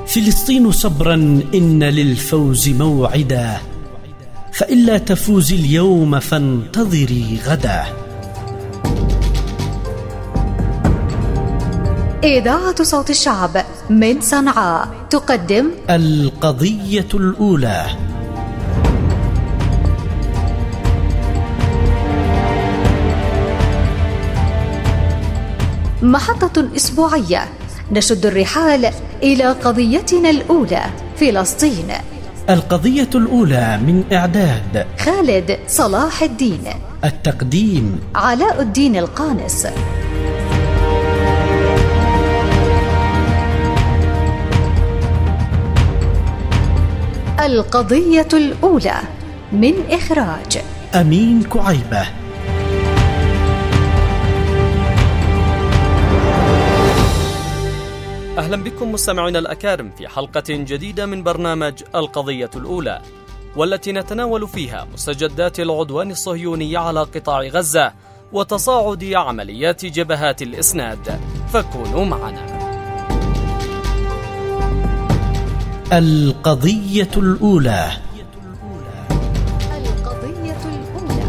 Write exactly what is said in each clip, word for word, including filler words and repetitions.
فلسطين صبرا إن للفوز موعدا، فإلا تفوزي اليوم فانتظري غدا. إذاعة صوت الشعب من صنعاء تقدم القضية الأولى. محطة أسبوعية نشد الرحال إلى قضيتنا الأولى، فلسطين. القضية الأولى من إعداد خالد صلاح الدين، التقديم علاء الدين القانص. القضية الأولى من إخراج أمين كعيبة. أهلا بكم مستمعينا الأكارم في حلقة جديدة من برنامج القضية الأولى، والتي نتناول فيها مستجدات العدوان الصهيوني على قطاع غزة وتصاعد عمليات جبهات الإسناد، فكونوا معنا. القضية الأولى. القضية الأولى.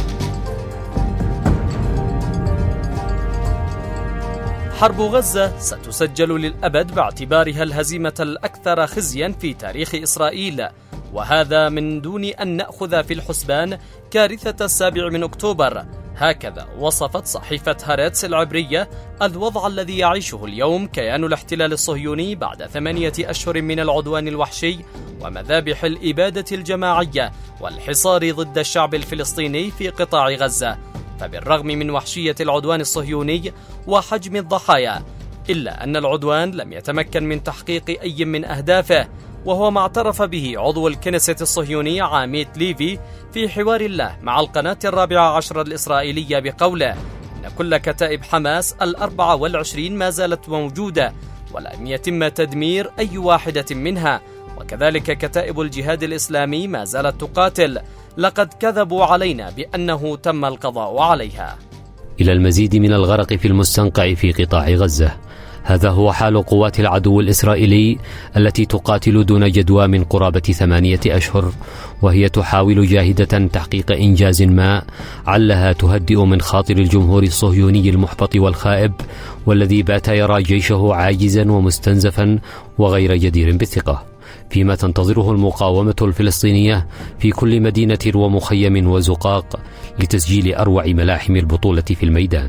حرب غزة ستسجل للأبد باعتبارها الهزيمة الأكثر خزيا في تاريخ إسرائيل، وهذا من دون أن نأخذ في الحسبان كارثة السابع من أكتوبر. هكذا وصفت صحيفة هارتس العبرية الوضع الذي يعيشه اليوم كيان الاحتلال الصهيوني بعد ثمانية أشهر من العدوان الوحشي ومذابح الإبادة الجماعية والحصار ضد الشعب الفلسطيني في قطاع غزة. فبالرغم من وحشية العدوان الصهيوني وحجم الضحايا، إلا أن العدوان لم يتمكن من تحقيق أي من أهدافه، وهو ما اعترف به عضو الكنيست الصهيوني عميد ليفي في حوار له مع القناة الرابعة عشر الإسرائيلية بقوله إن كل كتائب حماس الأربعة والعشرين ما زالت موجودة ولم يتم تدمير أي واحدة منها، وكذلك كتائب الجهاد الإسلامي ما زالت تقاتل. لقد كذبوا علينا بأنه تم القضاء عليها. إلى المزيد من الغرق في المستنقع في قطاع غزة. هذا هو حال قوات العدو الإسرائيلي التي تقاتل دون جدوى من قرابة ثمانية أشهر، وهي تحاول جاهدة تحقيق إنجاز ما علها تهدئ من خاطر الجمهور الصهيوني المحبط والخائب، والذي بات يرى جيشه عاجزا ومستنزفا وغير جدير بالثقة، فيما تنتظره المقاومة الفلسطينية في كل مدينة ومخيم وزقاق لتسجيل أروع ملاحم البطولة في الميدان.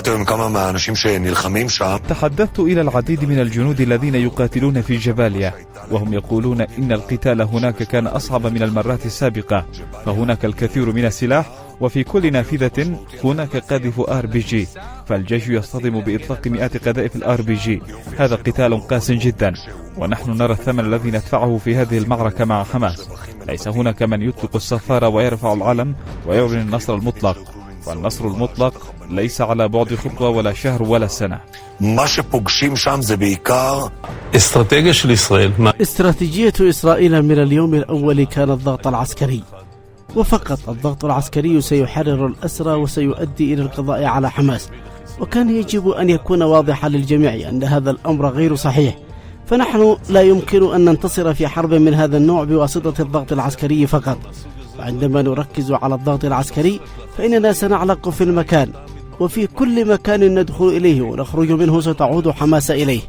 تحدثت إلى العديد من الجنود الذين يقاتلون في جباليا، وهم يقولون إن القتال هناك كان أصعب من المرات السابقة، فهناك الكثير من السلاح، وفي كل نافذة هناك قاذف آر بي جي، فالجيش يصطدم بإطلاق مئات قذائف الآر بي جي. هذا قتال قاس جدا، ونحن نرى الثمن الذي ندفعه في هذه المعركة مع حماس. ليس هناك من يطلق الصفارة ويرفع العلم ويعلن النصر المطلق، والنصر المطلق ليس على بعد خطوة ولا شهر ولا سنة. استراتيجية إسرائيل من اليوم الأول كان الضغط العسكري، وفقط الضغط العسكري سيحرر الأسرى وسيؤدي إلى القضاء على حماس، وكان يجب أن يكون واضحا للجميع أن هذا الأمر غير صحيح. فنحن لا يمكن أن ننتصر في حرب من هذا النوع بواسطة الضغط العسكري فقط، وعندما نركز على الضغط العسكري فإننا سنعلق في المكان، وفي كل مكان ندخل إليه ونخرج منه ستعود حماس إليه.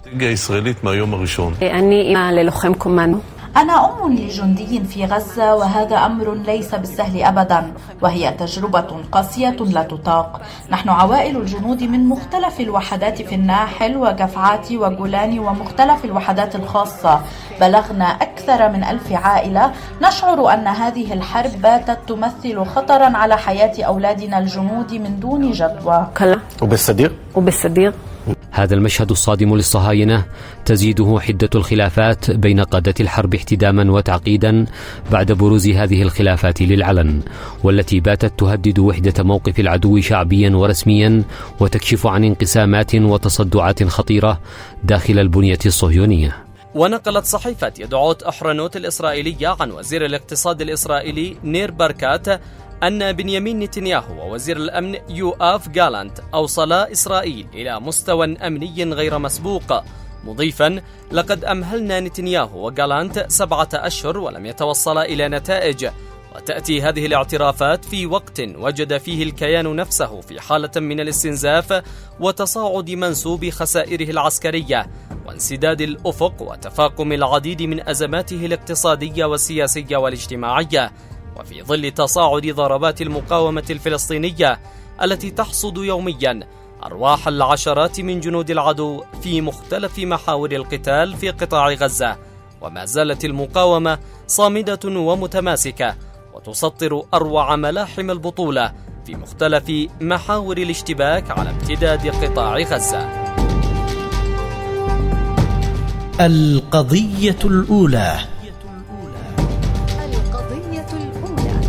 أني للخم كوماندو. أنا أم لجندي في غزة، وهذا أمر ليس بالسهل أبدا، وهي تجربة قاسية لا تطاق. نحن عوائل الجنود من مختلف الوحدات في الناحل وقفعات وجولاني ومختلف الوحدات الخاصة، بلغنا أكثر من ألف عائلة. نشعر أن هذه الحرب باتت تمثل خطرا على حياة أولادنا الجنود من دون جدوى. وبالصديق وبالصديق هذا المشهد الصادم للصهاينة تزيده حدة الخلافات بين قادة الحرب احتداما وتعقيدا بعد بروز هذه الخلافات للعلن، والتي باتت تهدد وحدة موقف العدو شعبيا ورسميا، وتكشف عن انقسامات وتصدعات خطيرة داخل البنية الصهيونية. ونقلت صحيفة يدعوت أحرنوت الإسرائيلية عن وزير الاقتصاد الإسرائيلي نير بركات أن بنيامين نتنياهو ووزير الأمن يوآف جالانت أوصلا إسرائيل إلى مستوى أمني غير مسبوق، مضيفا: لقد أمهلنا نتنياهو وجالانت سبعة أشهر ولم يتوصلا إلى نتائج، وتأتي هذه الاعترافات في وقت وجد فيه الكيان نفسه في حالة من الاستنزاف وتصاعد منسوب خسائره العسكرية وانسداد الأفق وتفاقم العديد من أزماته الاقتصادية والسياسية والاجتماعية، وفي ظل تصاعد ضربات المقاومة الفلسطينية التي تحصد يوميا أرواح العشرات من جنود العدو في مختلف محاور القتال في قطاع غزة. وما زالت المقاومة صامدة ومتماسكة وتسطر أروع ملاحم البطولة في مختلف محاور الاشتباك على امتداد قطاع غزة. القضية الأولى. القضية الأولى.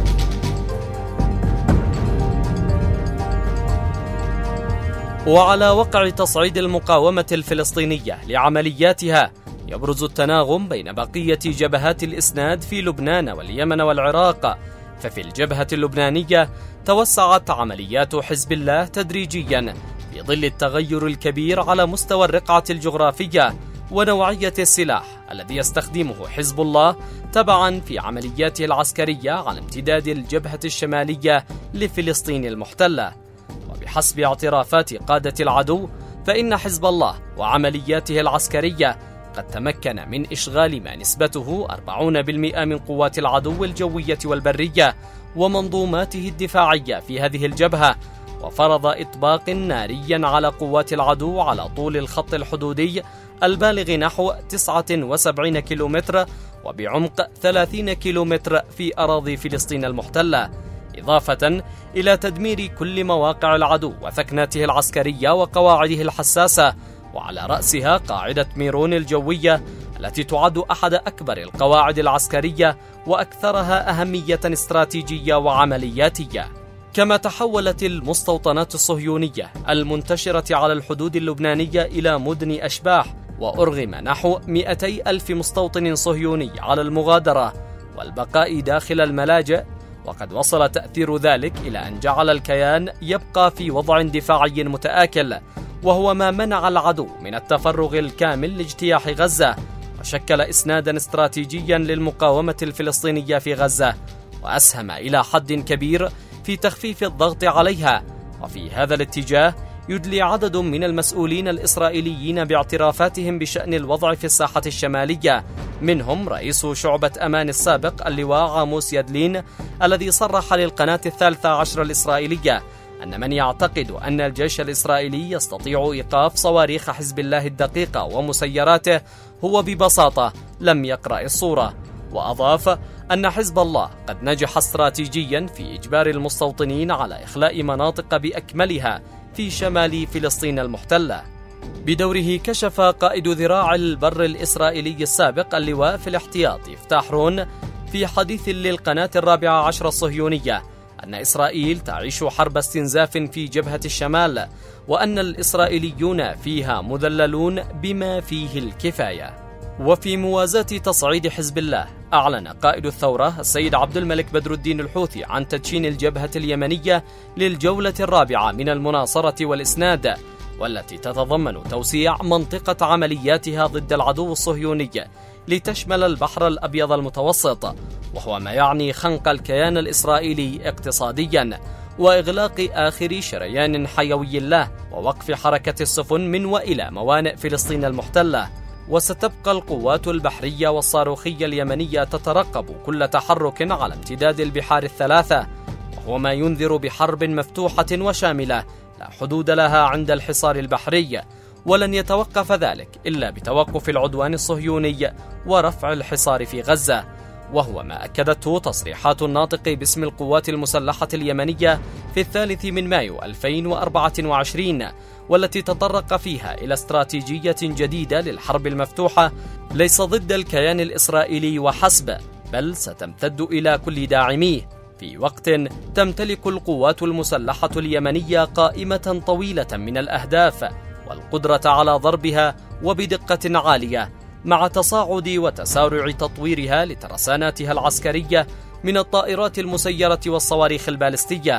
وعلى وقع تصعيد المقاومة الفلسطينية لعملياتها يبرز التناغم بين بقية جبهات الإسناد في لبنان واليمن والعراق. ففي الجبهة اللبنانية توسعت عمليات حزب الله تدريجيا في ظل التغير الكبير على مستوى الرقعة الجغرافية ونوعية السلاح الذي يستخدمه حزب الله تبعا في عملياته العسكرية على امتداد الجبهة الشمالية لفلسطين المحتلة. وبحسب اعترافات قادة العدو فإن حزب الله وعملياته العسكرية قد تمكن من إشغال ما نسبته أربعين بالمئة من قوات العدو الجوية والبرية ومنظوماته الدفاعية في هذه الجبهة، وفرض إطباق ناريا على قوات العدو على طول الخط الحدودي البالغ نحو تسعة وسبعين كيلومتر وبعمق ثلاثين كيلومتر في أراضي فلسطين المحتلة، إضافة إلى تدمير كل مواقع العدو وثكناته العسكرية وقواعده الحساسة، وعلى رأسها قاعدة ميرون الجوية التي تعد أحد أكبر القواعد العسكرية وأكثرها أهمية استراتيجية وعملياتية. كما تحولت المستوطنات الصهيونية المنتشرة على الحدود اللبنانية إلى مدن أشباح، وأرغم نحو مئتي ألف مستوطن صهيوني على المغادرة والبقاء داخل الملاجئ، وقد وصل تأثير ذلك إلى أن جعل الكيان يبقى في وضع دفاعي متآكل، وهو ما منع العدو من التفرغ الكامل لاجتياح غزة، وشكل إسنادا استراتيجيا للمقاومة الفلسطينية في غزة، وأسهم إلى حد كبير في تخفيف الضغط عليها. وفي هذا الاتجاه يدلي عدد من المسؤولين الإسرائيليين باعترافاتهم بشأن الوضع في الساحة الشمالية، منهم رئيس شعبة أمان السابق اللواء عاموس يدلين الذي صرح للقناة الثالثة عشر الإسرائيلية أن من يعتقد أن الجيش الإسرائيلي يستطيع إيقاف صواريخ حزب الله الدقيقة ومسيراته هو ببساطة لم يقرأ الصورة. وأضاف أن حزب الله قد نجح استراتيجيا في إجبار المستوطنين على إخلاء مناطق بأكملها في شمال فلسطين المحتلة. بدوره كشف قائد ذراع البر الإسرائيلي السابق اللواء في الاحتياط يفتح رون في حديث للقناة الرابعة عشر الصهيونية أن إسرائيل تعيش حرب استنزاف في جبهة الشمال، وأن الإسرائيليون فيها مذللون بما فيه الكفاية. وفي موازاة تصعيد حزب الله أعلن قائد الثورة السيد عبد الملك بدر الدين الحوثي عن تدشين الجبهة اليمنية للجولة الرابعة من المناصرة والإسناد، والتي تتضمن توسيع منطقة عملياتها ضد العدو الصهيوني لتشمل البحر الأبيض المتوسط، وهو ما يعني خنق الكيان الإسرائيلي اقتصاديا وإغلاق آخر شريان حيوي له ووقف حركة السفن من وإلى موانئ فلسطين المحتلة. وستبقى القوات البحرية والصاروخية اليمنية تترقب كل تحرك على امتداد البحار الثلاثة، وهو ما ينذر بحرب مفتوحة وشاملة لا حدود لها عند الحصار البحري، ولن يتوقف ذلك إلا بتوقف العدوان الصهيوني ورفع الحصار في غزة، وهو ما أكدته تصريحات الناطق باسم القوات المسلحة اليمنية في الثالث من مايو ألفين وأربعة وعشرين، والتي تطرق فيها إلى استراتيجية جديدة للحرب المفتوحة ليس ضد الكيان الإسرائيلي وحسب، بل ستمتد إلى كل داعميه، في وقت تمتلك القوات المسلحة اليمنية قائمة طويلة من الأهداف والقدرة على ضربها وبدقة عالية، مع تصاعد وتسارع تطويرها لترساناتها العسكرية من الطائرات المسيرة والصواريخ البالستية،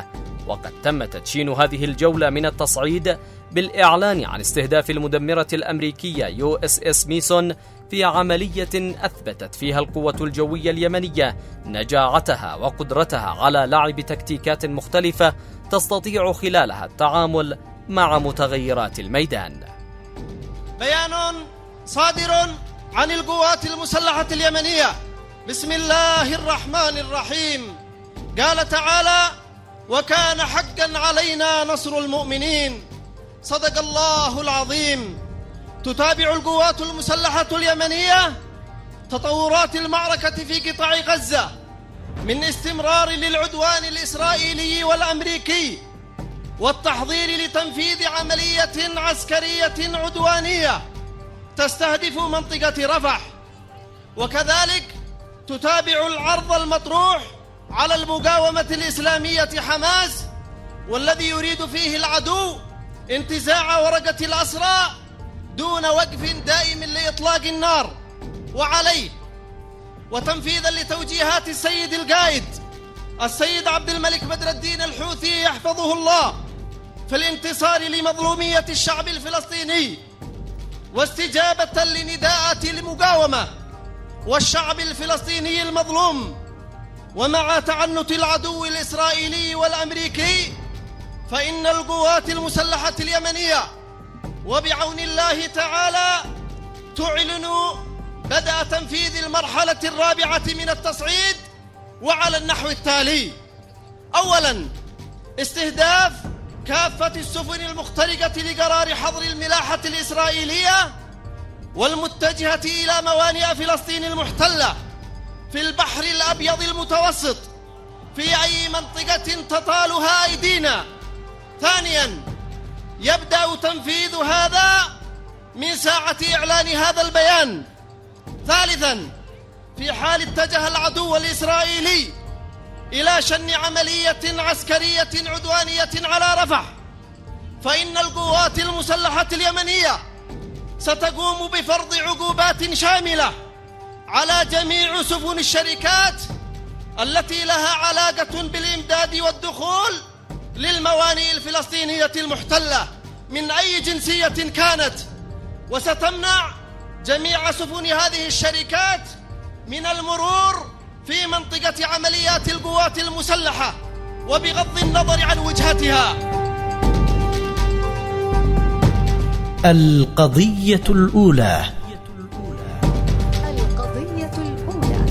وقد تم تدشين هذه الجولة من التصعيد بالإعلان عن استهداف المدمرة الأمريكية يو إس إس ميسون في عملية أثبتت فيها القوة الجوية اليمنية نجاعتها وقدرتها على لعب تكتيكات مختلفة تستطيع خلالها التعامل مع متغيرات الميدان. بيان صادر عن القوات المسلحة اليمنية بسم الله الرحمن الرحيم. قال تعالى: وكان حقا علينا نصر المؤمنين. صدق الله العظيم. تتابع القوات المسلحة اليمنية تطورات المعركة في قطاع غزة من استمرار للعدوان الإسرائيلي والأمريكي والتحضير لتنفيذ عملية عسكرية عدوانية تستهدف منطقة رفح، وكذلك تتابع العرض المطروح على المقاومة الإسلامية حماس، والذي يريد فيه العدو انتزاع ورقة الأسرى دون وقف دائم لإطلاق النار وعليه، وتنفيذا لتوجيهات السيد القائد السيد عبد الملك بدر الدين الحوثي يحفظه الله في الانتصار لمظلومية الشعب الفلسطيني، واستجابة لنداءات المقاومة والشعب الفلسطيني المظلوم، ومع تعنت العدو الإسرائيلي والأمريكي، فإن القوات المسلحة اليمنية وبعون الله تعالى تعلن بدء تنفيذ المرحلة الرابعة من التصعيد، وعلى النحو التالي: أولاً، استهداف كافة السفن المخترقة لقرار حظر الملاحة الإسرائيلية والمتجهة إلى موانئ فلسطين المحتلة في البحر الأبيض المتوسط في أي منطقة تطالها أيدينا. ثانياً، يبدأ تنفيذ هذا من ساعة إعلان هذا البيان. ثالثاً، في حال اتجه العدو الإسرائيلي إلى شن عملية عسكرية عدوانية على رفح، فإن القوات المسلحة اليمنية ستقوم بفرض عقوبات شاملة على جميع سفن الشركات التي لها علاقة بالإمداد والدخول للموانئ الفلسطينية المحتلة من أي جنسية كانت، وستمنع جميع سفن هذه الشركات من المرور في منطقة عمليات القوات المسلحة وبغض النظر عن وجهتها. القضية الأولى. القضية الأولى.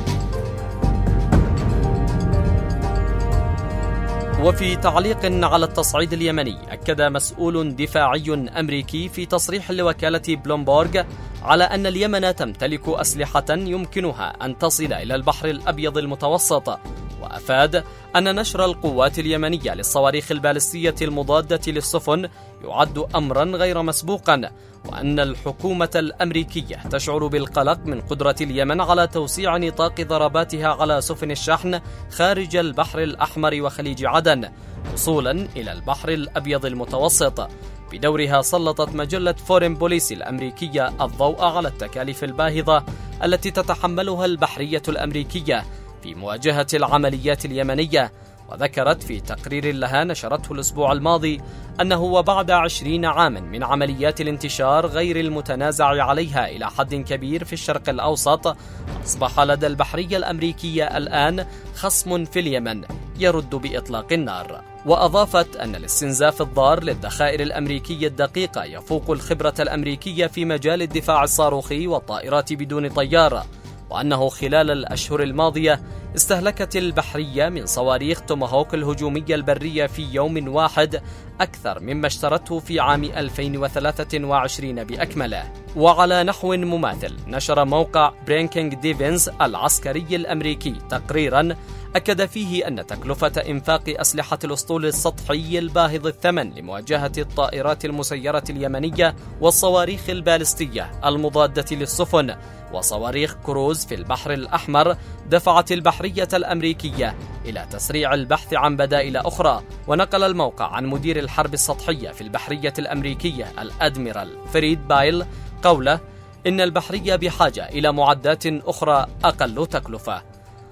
وفي تعليق على التصعيد اليمني، أكد مسؤول دفاعي أمريكي في تصريح لوكالة بلومبورغ على أن اليمن تمتلك أسلحة يمكنها أن تصل إلى البحر الأبيض المتوسط، وأفاد أن نشر القوات اليمنية للصواريخ البالستية المضادة للسفن يعد أمرا غير مسبوقا، وأن الحكومة الأمريكية تشعر بالقلق من قدرة اليمن على توسيع نطاق ضرباتها على سفن الشحن خارج البحر الأحمر وخليج عدن وصولا إلى البحر الأبيض المتوسط. بدورها سلطت مجلة فورين بوليسي الأمريكية الضوء على التكاليف الباهظة التي تتحملها البحرية الأمريكية في مواجهة العمليات اليمنية، وذكرت في تقرير لها نشرته الأسبوع الماضي أنه وبعد عشرين عاما من عمليات الانتشار غير المتنازع عليها إلى حد كبير في الشرق الأوسط، أصبح لدى البحرية الأمريكية الآن خصم في اليمن يرد بإطلاق النار. وأضافت أن الاستنزاف الضار للذخائر الأمريكية الدقيقة يفوق الخبرة الأمريكية في مجال الدفاع الصاروخي والطائرات بدون طيار، وأنه خلال الأشهر الماضية استهلكت البحرية من صواريخ توماهوك الهجومية البرية في يوم واحد أكثر مما اشترته في عام ألفين وثلاثة وعشرين بأكمله. وعلى نحو مماثل نشر موقع برينكينج ديفنز العسكري الأمريكي تقريرا أكد فيه أن تكلفة إنفاق أسلحة الأسطول السطحي الباهظ الثمن لمواجهة الطائرات المسيرة اليمنية والصواريخ البالستية المضادة للسفن وصواريخ كروز في البحر الأحمر دفعت البحرية الأمريكية إلى تسريع البحث عن بدائل أخرى. ونقل الموقع عن مدير الحرب السطحية في البحرية الأمريكية الأدميرال فريد بايل قوله إن البحرية بحاجة إلى معدات أخرى أقل تكلفة.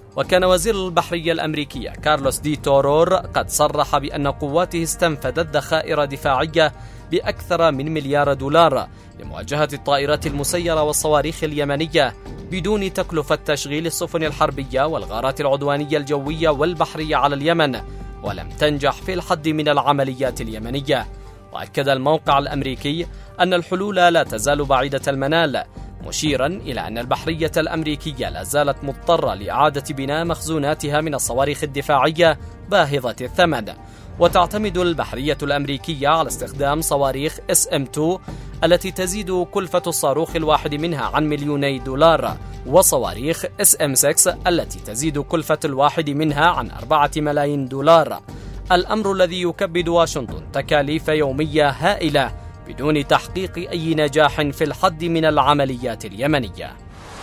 وكان وزير البحرية الأمريكية كارلوس دي تورور قد صرح بأن قواته استنفذت ذخائر دفاعية بأكثر من مليار دولار لمواجهة الطائرات المسيرة والصواريخ اليمنية بدون تكلفة تشغيل السفن الحربية والغارات العدوانية الجوية والبحرية على اليمن، ولم تنجح في الحد من العمليات اليمنية. وأكد الموقع الأمريكي أن الحلول لا تزال بعيدة المنال، مشيرا إلى أن البحرية الأمريكية لا زالت مضطرة لإعادة بناء مخزوناتها من الصواريخ الدفاعية باهظة الثمن. وتعتمد البحرية الأمريكية على استخدام صواريخ إس إم اثنين التي تزيد كلفة الصاروخ الواحد منها عن مليوني دولار، وصواريخ إس إم ستة التي تزيد كلفة الواحد منها عن أربعة ملايين دولار، الأمر الذي يكبد واشنطن تكاليف يومية هائلة بدون تحقيق أي نجاح في الحد من العمليات اليمنية.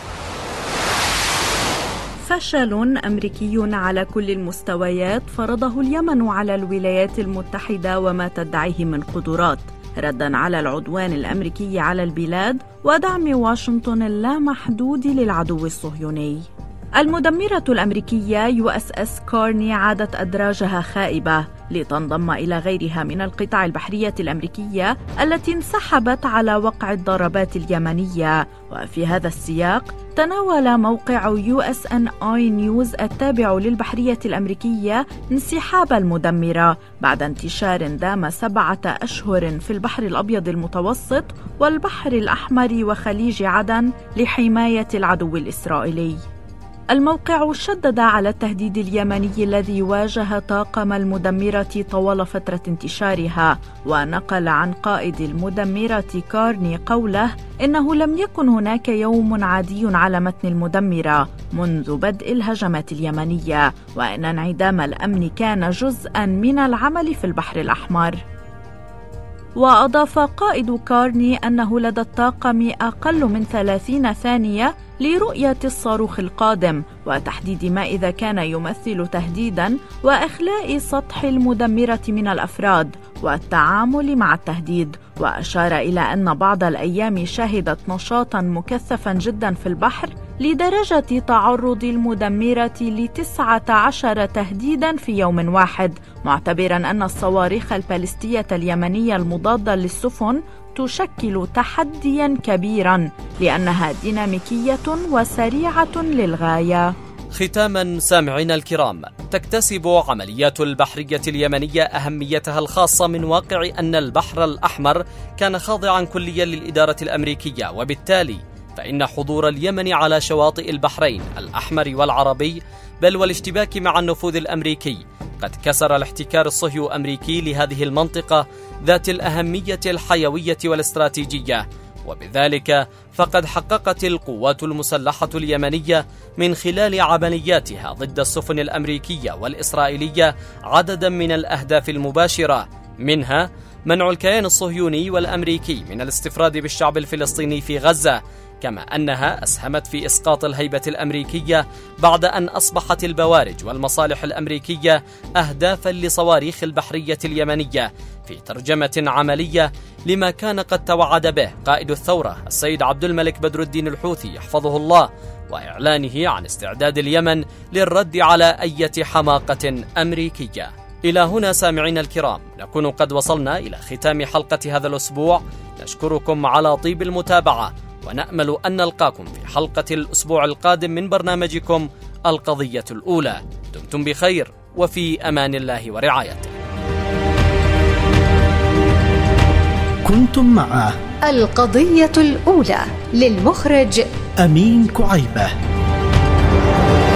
فشل أمريكي على كل المستويات فرضه اليمن على الولايات المتحدة وما تدعيه من قدرات، رداً على العدوان الأمريكي على البلاد ودعم واشنطن اللامحدود للعدو الصهيوني. المدمرة الأمريكية يو إس إس كارني عادت أدراجها خائبة لتنضم إلى غيرها من القطع البحرية الأمريكية التي انسحبت على وقع الضربات اليمنية. وفي هذا السياق تناول موقع يو إس إن آي نيوز التابع للبحرية الأمريكية انسحاب المدمرة بعد انتشار دام سبعة أشهر في البحر الأبيض المتوسط والبحر الأحمر وخليج عدن لحماية العدو الإسرائيلي. الموقع شدد على التهديد اليمني الذي واجه طاقم المدمرة طوال فترة انتشارها، ونقل عن قائد المدمرة كارني قوله إنه لم يكن هناك يوم عادي على متن المدمرة منذ بدء الهجمات اليمنية، وأن انعدام الأمن كان جزءاً من العمل في البحر الأحمر. وأضاف قائد كارني أنه لدى الطاقم أقل من ثلاثين ثانية لرؤية الصاروخ القادم وتحديد ما إذا كان يمثل تهديداً وإخلاء سطح المدمرة من الأفراد والتعامل مع التهديد. وأشار إلى أن بعض الأيام شهدت نشاطاً مكثفاً جداً في البحر لدرجة تعرض المدمرة لتسعة عشر تهديداً في يوم واحد، معتبراً أن الصواريخ البالستية اليمنية المضادة للسفن تشكل تحدياً كبيراً لأنها ديناميكية وسريعة للغاية. ختاماً سامعينا الكرام، تكتسب عمليات البحرية اليمنية أهميتها الخاصة من واقع أن البحر الأحمر كان خاضعاً كلياً للإدارة الأمريكية، وبالتالي فإن حضور اليمن على شواطئ البحرين الأحمر والعربي بل والاشتباك مع النفوذ الأمريكي قد كسر الاحتكار الصهيو أمريكي لهذه المنطقة ذات الأهمية الحيوية والاستراتيجية. وبذلك فقد حققت القوات المسلحة اليمنية من خلال عملياتها ضد السفن الأمريكية والإسرائيلية عددا من الأهداف المباشرة، منها منع الكيان الصهيوني والأمريكي من الاستفراد بالشعب الفلسطيني في غزة، كما أنها أسهمت في إسقاط الهيبة الأمريكية بعد أن أصبحت البوارج والمصالح الأمريكية أهدافا لصواريخ البحرية اليمنية، في ترجمة عملية لما كان قد توعد به قائد الثورة السيد عبد الملك بدر الدين الحوثي يحفظه الله، وإعلانه عن استعداد اليمن للرد على أي حماقة أمريكية. إلى هنا سامعين الكرام نكون قد وصلنا إلى ختام حلقة هذا الأسبوع، نشكركم على طيب المتابعة ونأمل أن نلقاكم في حلقة الأسبوع القادم من برنامجكم القضية الأولى. دمتم بخير وفي أمان الله ورعايته. كنتم مع القضية الأولى للمخرج أمين كعيبة.